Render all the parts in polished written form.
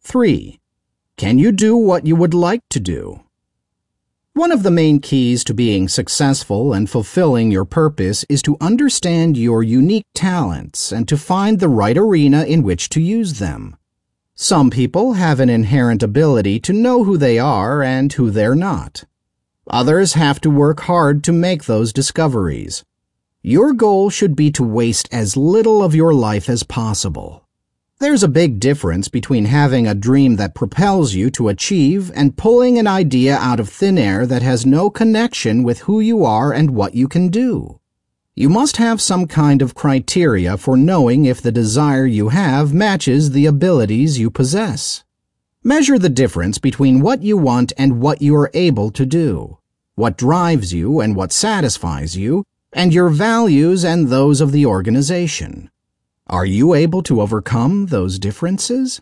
3. Can you do what you would like to do? One of the main keys to being successful and fulfilling your purpose is to understand your unique talents and to find the right arena in which to use them. Some people have an inherent ability to know who they are and who they're not. Others have to work hard to make those discoveries. Your goal should be to waste as little of your life as possible. There's a big difference between having a dream that propels you to achieve and pulling an idea out of thin air that has no connection with who you are and what you can do. You must have some kind of criteria for knowing if the desire you have matches the abilities you possess. Measure the difference between what you want and what you are able to do, what drives you and what satisfies you, and your values and those of the organization. Are you able to overcome those differences?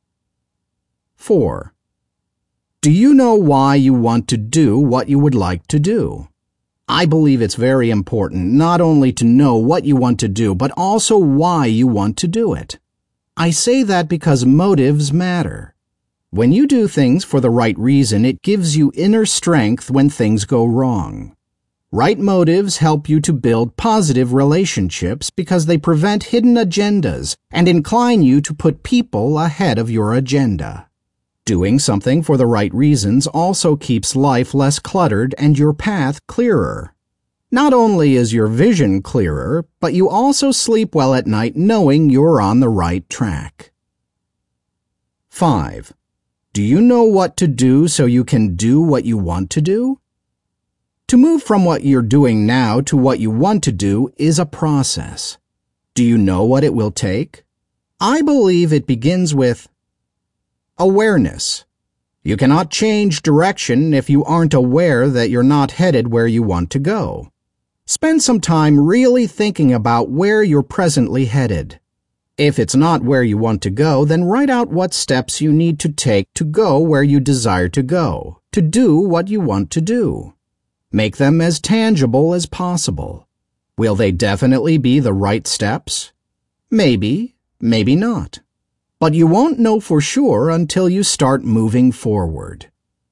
4. Do you know why you want to do what you would like to do? I believe it's very important not only to know what you want to do, but also why you want to do it. I say that because motives matter. When you do things for the right reason, it gives you inner strength when things go wrong. Right motives help you to build positive relationships because they prevent hidden agendas and incline you to put people ahead of your agenda. Doing something for the right reasons also keeps life less cluttered and your path clearer. Not only is your vision clearer, but you also sleep well at night knowing you're on the right track. 5. Do you know what to do so you can do what you want to do? To move from what you're doing now to what you want to do is a process. Do you know what it will take? I believe it begins with awareness. You cannot change direction if you aren't aware that you're not headed where you want to go. Spend some time really thinking about where you're presently headed. If it's not where you want to go, then write out what steps you need to take to go where you desire to go, to do what you want to do. Make them as tangible as possible. Will they definitely be the right steps? Maybe, maybe not. But you won't know for sure until you start moving forward.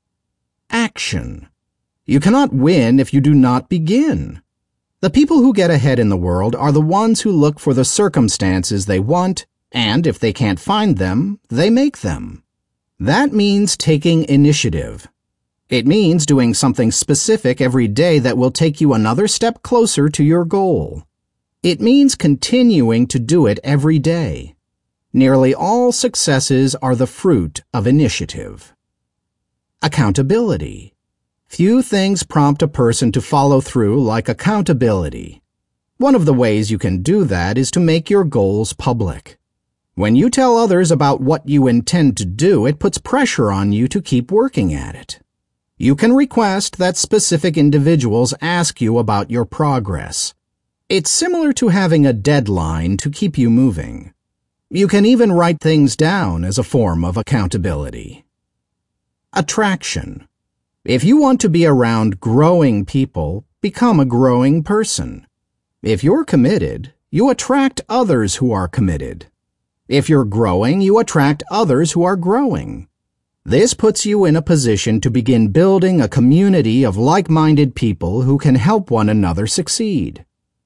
Action. You cannot win if you do not begin. The people who get ahead in the world are the ones who look for the circumstances they want, and if they can't find them, they make them. That means taking initiative. It means doing something specific every day that will take you another step closer to your goal. It means continuing to do it every day. Nearly all successes are the fruit of initiative. Accountability. Few things prompt a person to follow through like accountability. One of the ways you can do that is to make your goals public. When you tell others about what you intend to do, it puts pressure on you to keep working at it. You can request that specific individuals ask you about your progress. It's similar to having a deadline to keep you moving. You can even write things down as a form of accountability. Attraction. If you want to be around growing people, become a growing person. If you're committed, you attract others who are committed. If you're growing, you attract others who are growing. This puts you in a position to begin building a community of like-minded people who can help one another succeed.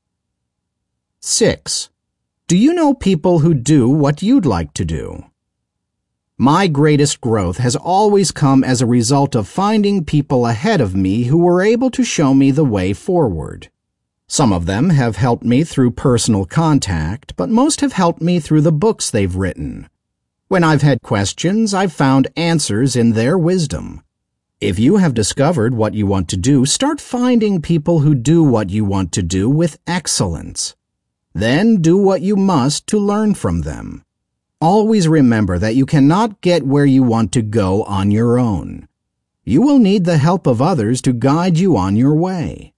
6. Do you know people who do what you'd like to do? My greatest growth has always come as a result of finding people ahead of me who were able to show me the way forward. Some of them have helped me through personal contact, but most have helped me through the books they've written. When I've had questions, I've found answers in their wisdom. If you have discovered what you want to do, start finding people who do what you want to do with excellence. Then do what you must to learn from them. Always remember that you cannot get where you want to go on your own. You will need the help of others to guide you on your way.